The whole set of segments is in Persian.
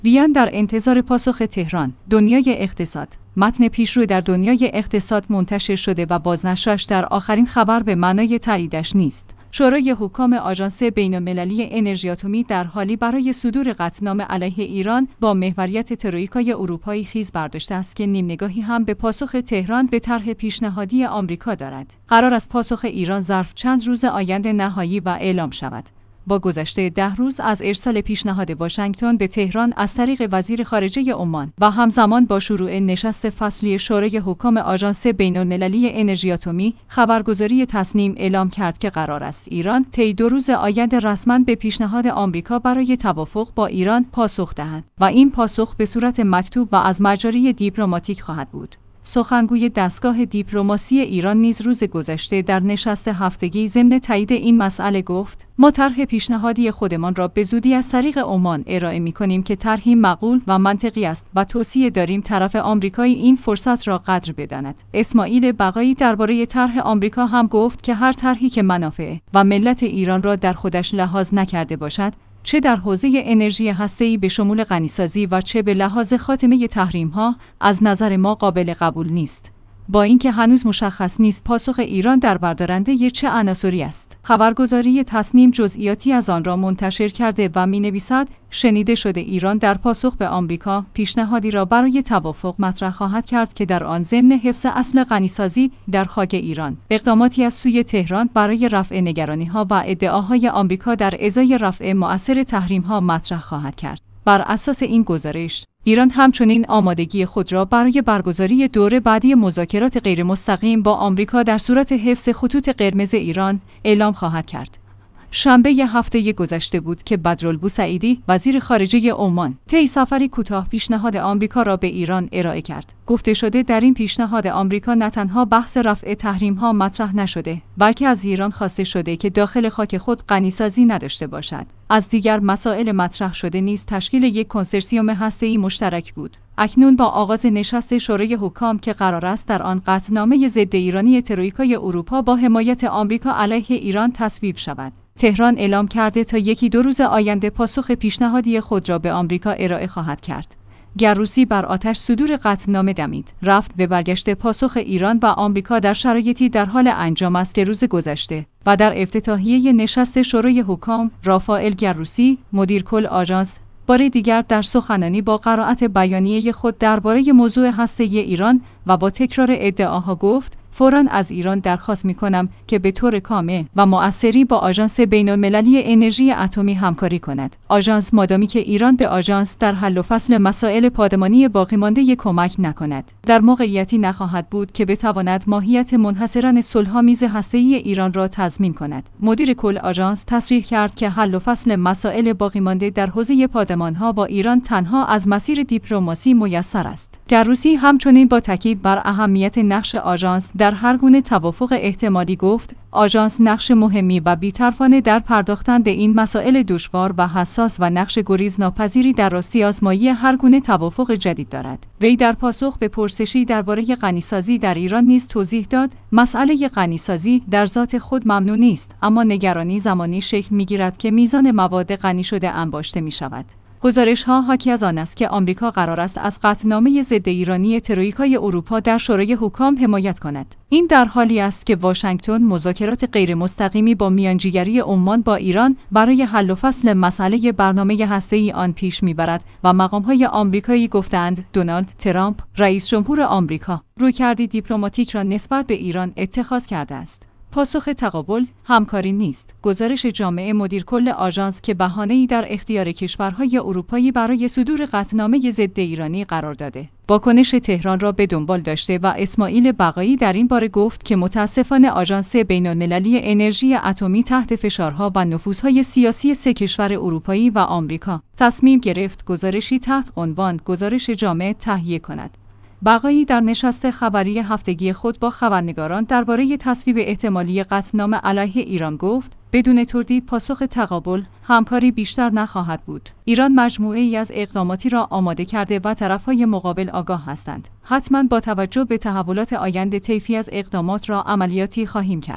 وین در انتظار پاسخ تهران. دنیای اقتصاد. متن پیشرو در دنیای اقتصاد منتشر شده و بازنشرش در آخرین خبر به معنای تاییدش نیست. شورای حکام آژانس بین‌المللی انرژی اتمی در حالی برای صدور قطعنامه علیه ایران با محوریت ترویکای اروپایی خیز برداشته است که نیم نگاهی هم به پاسخ تهران به طرح پیشنهادی آمریکا دارد. قرار است پاسخ ایران ظرف چند روز آینده نهایی و اعلام شود. با گذشته 10 روز از ارسال پیشنهاد واشنگتن به تهران از طریق وزیر خارجه عمان و همزمان با شروع نشست فصلی شورای حکام آژانس بین‌المللی انرژی اتمی، خبرگزاری تصنیم اعلام کرد که قرار است ایران طی 2 روز آینده رسما به پیشنهاد آمریکا برای توافق با ایران پاسخ دهد و این پاسخ به صورت مکتوب و از مجاری دیپلماتیک خواهد بود. سخنگوی دستگاه دیپلماسی ایران نیز روز گذشته در نشست هفتگی ضمن تایید این مسئله گفت: ما طرح پیشنهادی خودمان را به زودی از طریق عمان ارائه می‌کنیم که طرحی معقول و منطقی است و توصیه داریم طرف آمریکایی این فرصت را قدر بداند. اسماعیل بقایی درباره طرح آمریکا هم گفت که هر طرحی که منافع و ملت ایران را در خودش لحاظ نکرده باشد، چه در حوزه انرژی هسته‌ای به شمول غنیسازی و چه به لحاظ خاتمه تحریم‌ها، از نظر ما قابل قبول نیست. با اینکه هنوز مشخص نیست پاسخ ایران در بردارنده چه عناصری است. خبرگزاری تصنیم جزئیاتی از آن را منتشر کرده و می‌نویسد: شنیده شده ایران در پاسخ به آمریکا پیشنهادی را برای توافق مطرح خواهد کرد که در آن ضمن حفظ اصل غنیسازی در خاک ایران، اقداماتی از سوی تهران برای رفع نگرانی‌ها و ادعاهای آمریکا در ازای رفع مؤثر تحریم‌ها مطرح خواهد کرد. بر اساس این گزارش، ایران همچنین آمادگی خود را برای برگزاری دوره بعدی مذاکرات غیرمستقیم با آمریکا در صورت حفظ خطوط قرمز ایران اعلام خواهد کرد. شنبه هفته گذشته بود که بدرالبوسعیدی وزیر خارجه عمان طی سفری کوتاه پیشنهاد آمریکا را به ایران ارائه کرد. گفته شده در این پیشنهاد آمریکا نه تنها بحث رفع تحریم‌ها مطرح نشده، بلکه از ایران خواسته شده که داخل خاک خود غنیسازی نداشته باشد. از دیگر مسائل مطرح شده نیز تشکیل یک کنسرسیوم هسته‌ای مشترک بود. اکنون با آغاز نشست شورای حکام که قرار است در آن قطعنامه ضد ایرانی ترویکای اروپا با حمایت آمریکا علیه ایران تصویب شود، تهران اعلام کرده تا 1-2 روز آینده پاسخ پیشنهادی خود را به آمریکا ارائه خواهد کرد. گروسی بر آتش صدور قطعنامه دمید. رفت به برگشت پاسخ ایران و آمریکا در شرایطی در حال انجام است که روز گذشته و در افتتاحیه نشست شورای حکام، رافائل گروسی، مدیر کل آژانس، بار دیگر در سخنرانی با قرائت بیانیه خود درباره موضوع هسته‌ای ایران و با تکرار ادعاها گفت: فوراً از ایران درخواست می‌کنم که به طور کامل و مؤثری با آژانس بین‌المللی انرژی اتمی همکاری کند. آژانس مادامی که ایران به آژانس در حل و فصل مسائل پادمانی باقی‌مانده کمک نکند، در موقعیتی نخواهد بود که بتواند ماهیت منحصراً صلح‌آمیز هسته‌ای ایران را تضمین کند. مدیر کل آژانس تصریح کرد که حل و فصل مسائل باقی‌مانده در حوزه پادمان‌ها با ایران تنها از مسیر دیپلماسی میسر است. گروسی همچنین با تاکید بر اهمیت نقش آژانس در هر گونه توافق احتمالی گفت: آژانس نقش مهمی و بی‌طرفانه در پرداختن به این مسائل دشوار و حساس و نقش گریزناپذیری در راستی آزمایی هر گونه توافق جدید دارد. وی در پاسخ به پرسشی درباره غنیسازی در ایران نیز توضیح داد: مسئله غنیسازی در ذات خود ممنوع نیست، اما نگرانی زمانی شکل می‌گیرد که میزان مواد غنی شده انباشته می‌شود. گزارش‌ها حاکی از آن است که آمریکا قرار است از قطعنامه ضد ایرانی ترویکای اروپا در شورای حکام حمایت کند. این در حالی است که واشنگتن مذاکرات غیرمستقیمی با میانجیگری عمان با ایران برای حل و فصل مسئله برنامه هسته‌ای آن پیش می‌برد و مقام‌های آمریکایی گفتند دونالد ترامپ، رئیس جمهور آمریکا، رویکردی دیپلماتیک را نسبت به ایران اتخاذ کرده است. پاسخ تقابل همکاری نیست. گزارش جامعه مدیر کل آژانس که بهانه‌ای در اختیار کشورهای اروپایی برای صدور قطعنامه ضد ایرانی قرار داده، واکنش تهران را به دنبال داشته و اسماعیل بقایی در این باره گفت که متاسفانه آژانس بین‌المللی انرژی اتمی تحت فشارها و نفوذهای سیاسی 3 کشور اروپایی و آمریکا تصمیم گرفت گزارشی تحت عنوان گزارش جامع تهیه کند. بقایی در نشست خبری هفتگی خود با خبرنگاران درباره تصویب احتمالی قطعنامه علیه ایران گفت: بدون تردید پاسخ تقابل همکاری بیشتر نخواهد بود. ایران مجموعه‌ای از اقداماتی را آماده کرده و طرف‌های مقابل آگاه هستند. حتما با توجه به تحولات آینده طیفی از اقدامات را عملیاتی خواهیم کرد.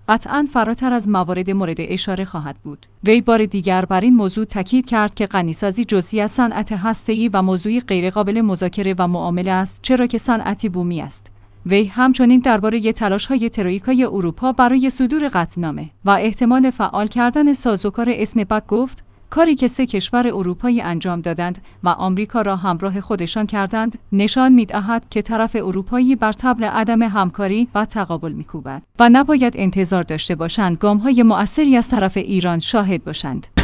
قطعاً فراتر از موارد مورد اشاره خواهد بود. وی بار دیگر بر این موضوع تاکید کرد که غنیسازی جزئی از صنعت هسته‌ای و موضوعی غیرقابل مذاکره و معامله است، چرا که صنعتی بومی است. وی همچنین درباره تلاش‌های تروئیکای اروپا برای صدور قطعنامه و احتمال فعال کردن سازوکار اسنپک گفت: کاری که 3 کشور اروپایی انجام دادند و آمریکا را همراه خودشان کردند، نشان می‌دهد که طرف اروپایی بر طبل عدم همکاری و تقابل می‌کوبد و نباید انتظار داشته باشند گام‌های مؤثری از طرف ایران شاهد باشند.